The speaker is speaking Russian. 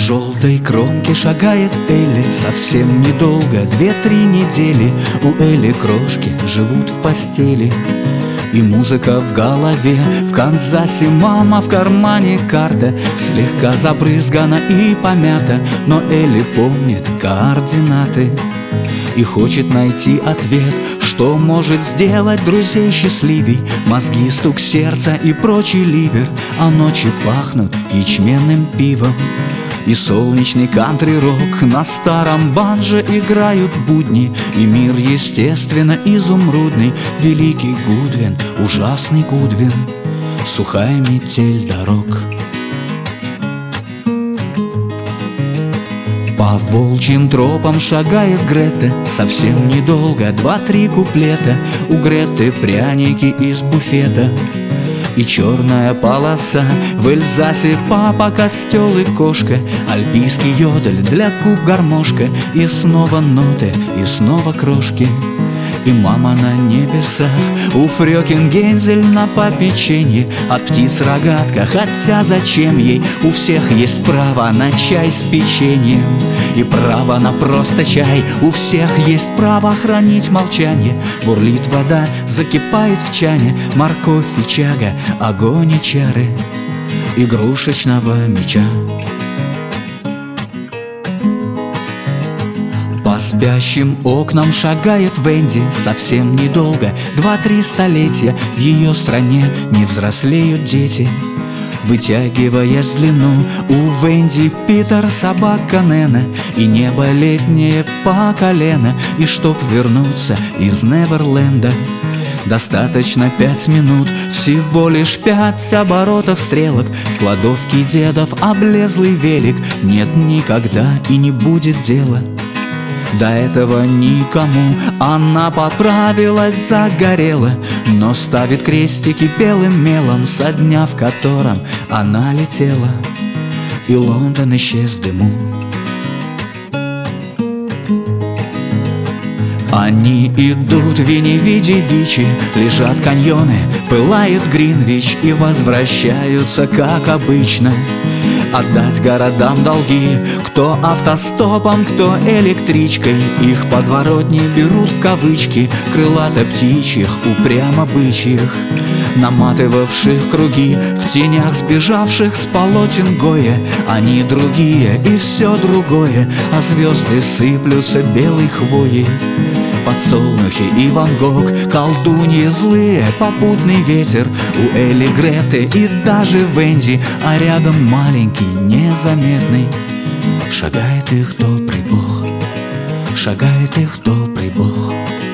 желтой кромке шагает Элли. Совсем недолго, 2-3 недели у Элли крошки живут в постели. И музыка в голове, в Канзасе мама, в кармане карта, слегка забрызгана и помята, но Элли помнит координаты и хочет найти ответ, что может сделать друзей счастливей. Мозги, стук сердца и прочий ливер, а ночи пахнут ячменным пивом. И солнечный кантри-рок на старом банже играют будни. И мир, естественно, изумрудный. Великий Гудвин, ужасный Гудвин, сухая метель дорог. По волчьим тропам шагает Грета. Совсем недолго, 2-3 куплета. У Греты пряники из буфета и черная полоса. В Эльзасе папа, костел и кошка, альпийский йодель, для губ гармошка. И снова ноты, и снова крошки. И мама на небесах, у Фрёкин Гензель на попеченье. От птиц рогатка, хотя зачем ей? У всех есть право на чай с печеньем и право на просто чай. У всех есть право хранить молчание. Бурлит вода, закипает в чане. Морковь и чага, огонь и чары игрушечного меча. По спящим окнам шагает Венди. Совсем недолго, 2-3 столетия в ее стране не взрослеют дети. Вытягиваясь в длину, у Венди Питер, собака Нена, и небо летнее по колено. И чтоб вернуться из Неверленда, достаточно 5 минут, всего лишь 5 оборотов стрелок. В кладовке дедов облезлый велик. Нет никогда и не будет дела до этого никому. Она поправилась, загорела, но ставит крестики белым мелом со дня, в котором она летела, и Лондон исчез в дыму. Они идут, Вини-Види-Вичи, лежат каньоны, пылает Гринвич, и возвращаются, как обычно, отдать городам долги. Кто автостопом, кто электричкой, их подворотни берут в кавычки. Крылато птичьих, упрямо бычьих, наматывавших круги в тенях сбежавших с полотен Гоя. Они другие и все другое, а звезды сыплются белой хвоей. Подсолнухи и Ван Гог, колдуньи злые, попутный ветер у Элли, Греты и даже Венди, а рядом маленький, незаметный шагает их добрый Бог, шагает их добрый Бог.